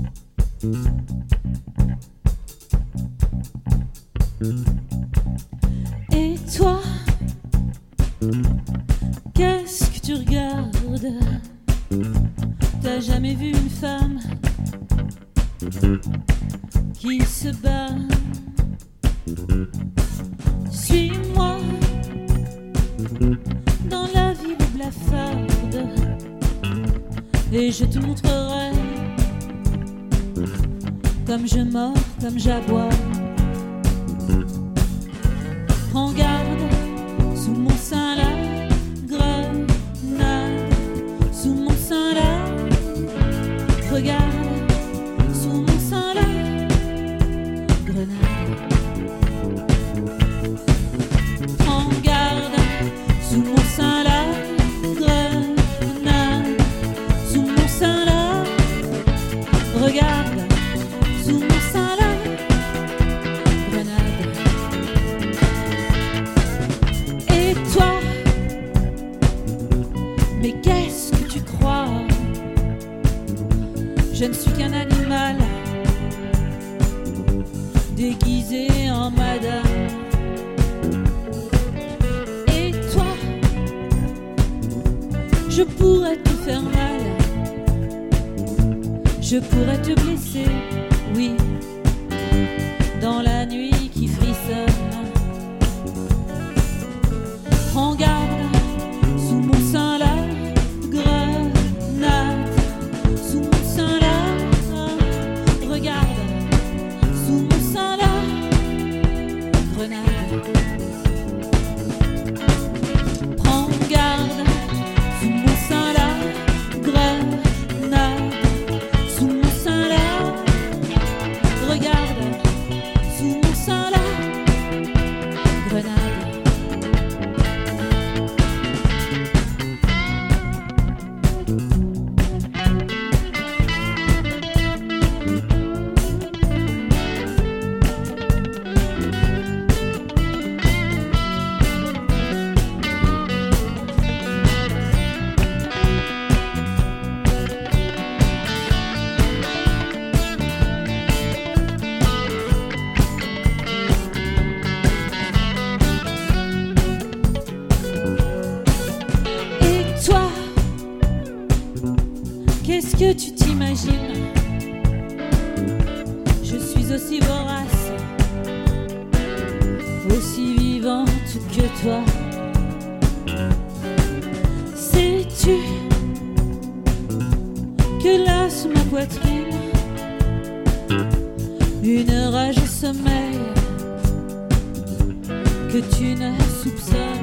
Et toi, qu'est-ce que tu regardes? T'as jamais vu une femme qui se bat? Suis-moi dans la ville blafarde et je te montrerai comme je mords, comme j'aboie. Prends garde, sous mon sein la grenade, sous mon sein la, regarde, sous mon sein la grenade. Prends garde, sous mon sein la grenade, sous mon sein la, regarde, sous mon sein la grenade. Et toi, mais qu'est-ce que tu crois? Je ne suis qu'un animal déguisé en madame. Et toi, je pourrais te faire mal, je pourrais te blesser, oui, dans la nuit qui frissonne. Prends garde, sous mon sein la grenade, sous mon sein la, regarde, sous mon sein la grenade. Prends garde, sous mon sein la grenade, sous mon sein la, regarde, sous mon sein la grenade. Toi, qu'est-ce que tu t'imagines? Je suis aussi vorace, aussi vivante que toi. Sais-tu que là sous ma poitrine, une rage sommeille que tu ne soupçonnes